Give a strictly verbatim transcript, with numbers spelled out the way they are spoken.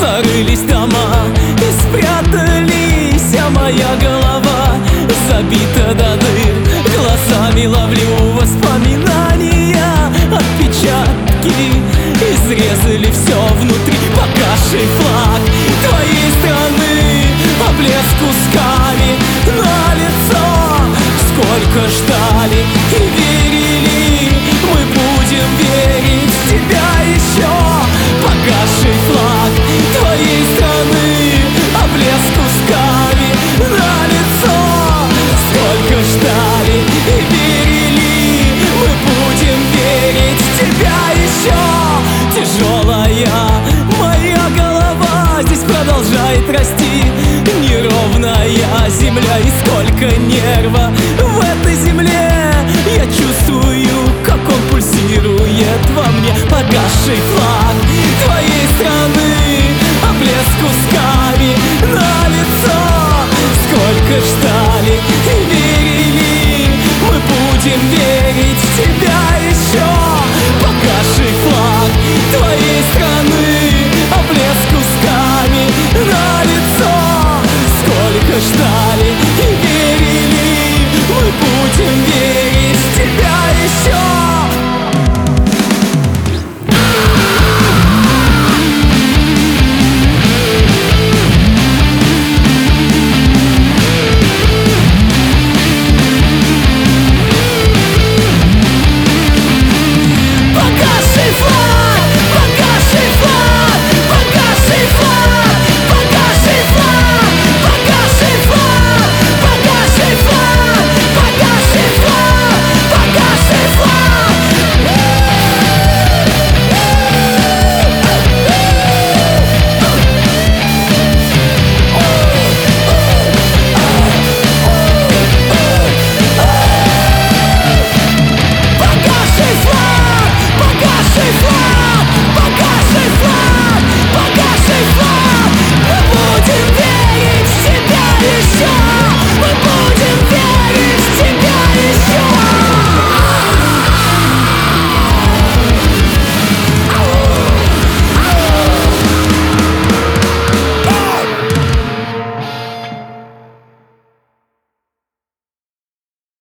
зарылись дома и спрятались, а моя голова забита до дыр. Глазами ловлю воспоминания, отпечатки изрезали все внутри. Покажи флаг твоей страны, облез кусками на лицо. Сколько ждали и верили, мы будем верить в тебя еще. Покажи флаг твоей страны, облез кусками на лицо. Сколько ждали и верили, мы будем верить в тебя еще. Тяжелая моя голова здесь продолжает расти, неровная земля, и сколько нерва в этой земле. Я чувствую, как он пульсирует во мне. Покажи флаг твоей